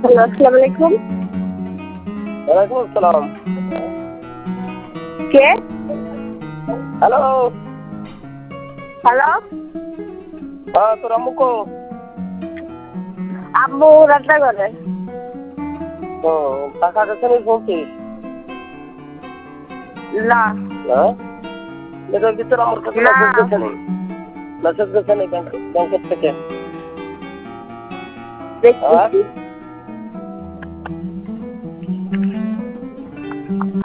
Hello, আসসালামু আলাইকুম। ওয়ালাইকুম আসসালাম। কে? হ্যালো। হ্যালো, তোর আম্মু কো? আম্মু রান্না করে। ও, টাকা কাছে নিয়ে বলছিস? না, হ্যাঁ, এটার ভিতরে আমার কাছে না, মেসেজ গেছে নেই। মেসেজ গেছে নেই ব্যাংকের থেকে। হ্যাঁ, দেখতেছি।